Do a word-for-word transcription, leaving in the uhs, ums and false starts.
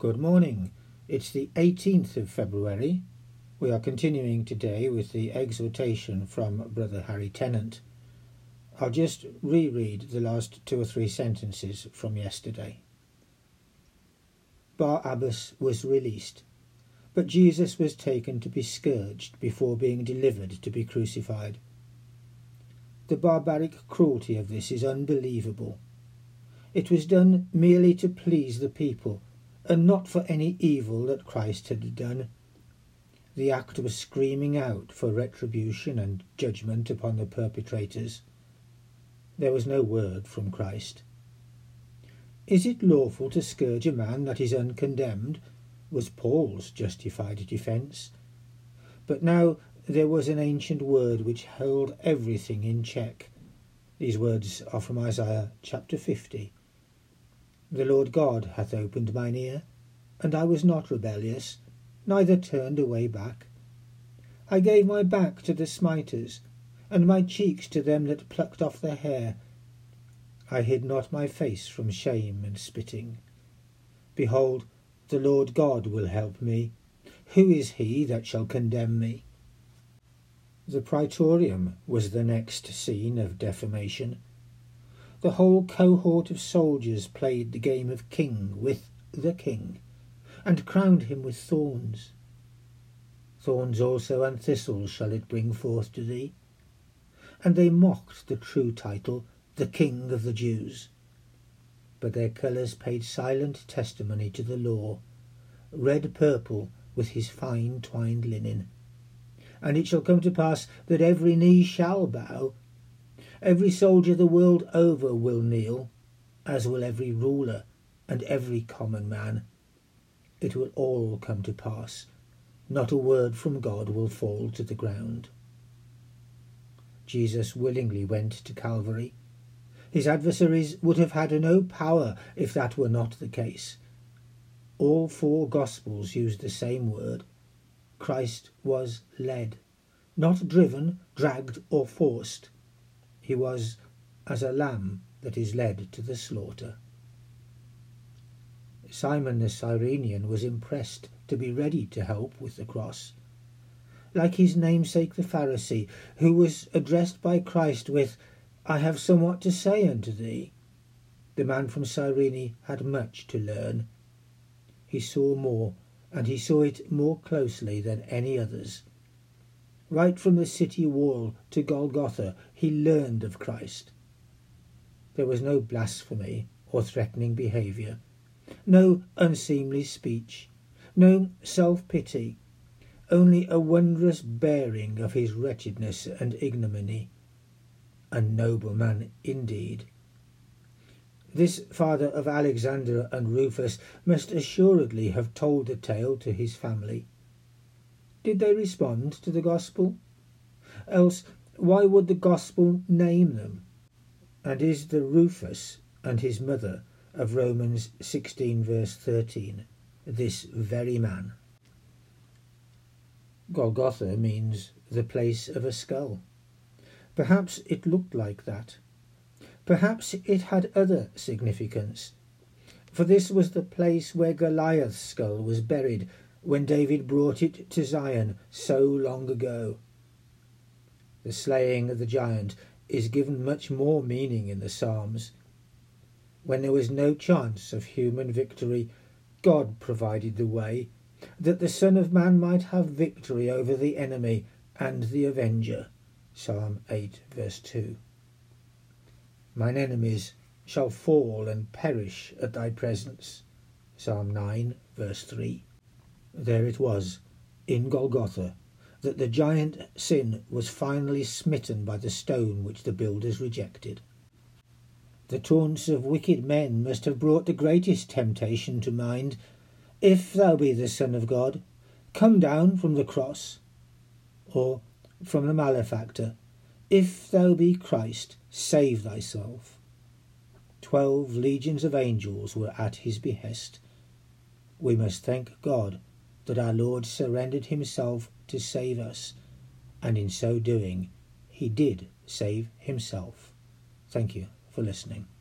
Good morning. It's the eighteenth of February. We are continuing today with the exhortation from Brother Harry Tennant. I'll just reread the last two or three sentences from yesterday. Barabbas was released, but Jesus was taken to be scourged before being delivered to be crucified. The barbaric cruelty of this is unbelievable. It was done merely to please the people, and not for any evil that Christ had done. The act was screaming out for retribution and judgment upon the perpetrators. There was no word from Christ. Is it lawful to scourge a man that is uncondemned? Was Paul's justified defence. But now there was an ancient word which held everything in check. These words are from Isaiah chapter fifty. The Lord God hath opened mine ear, and I was not rebellious, neither turned away back. I gave my back to the smiters, and my cheeks to them that plucked off their hair. I hid not my face from shame and spitting. Behold, the Lord God will help me. Who is he that shall condemn me? The praetorium was the next scene of defamation. The whole cohort of soldiers played the game of king with the king, and crowned him with thorns. Thorns also and thistles shall it bring forth to thee. And they mocked the true title, the King of the Jews. But their colours paid silent testimony to the law, red purple with his fine twined linen. And it shall come to pass that every knee shall bow, every soldier the world over will kneel, as will every ruler and every common man. It will all come to pass. Not a word from God will fall to the ground. Jesus willingly went to Calvary. His adversaries would have had no power if that were not the case. All four Gospels use the same word. Christ was led, not driven, dragged, or forced. He was as a lamb that is led to the slaughter. Simon the Cyrenian was impressed to be ready to help with the cross. Like his namesake the Pharisee, who was addressed by Christ with, I have somewhat to say unto thee, the man from Cyrene had much to learn. He saw more, and he saw it more closely than any others. Right from the city wall to Golgotha he learned of Christ. There was no blasphemy or threatening behaviour, no unseemly speech, no self-pity, only a wondrous bearing of his wretchedness and ignominy. A noble man indeed. This father of Alexander and Rufus must assuredly have told the tale to his family. Did they respond to the gospel? Else, why would the gospel name them? And is the Rufus and his mother of Romans sixteen verse thirteen this very man? Golgotha means the place of a skull. Perhaps it looked like that. Perhaps it had other significance, for this was the place where Goliath's skull was buried when David brought it to Zion so long ago. The slaying of the giant is given much more meaning in the Psalms. When there was no chance of human victory, God provided the way, that the Son of Man might have victory over the enemy and the avenger. Psalm eight verse two. Mine enemies shall fall and perish at thy presence. Psalm nine verse three. There it was, in Golgotha, that the giant sin was finally smitten by the stone which the builders rejected. The taunts of wicked men must have brought the greatest temptation to mind. If thou be the Son of God, come down from the cross. Or from the malefactor, if thou be Christ, save thyself. Twelve legions of angels were at his behest. We must thank God that our Lord surrendered himself to save us, and in so doing he did save himself. Thank you for listening.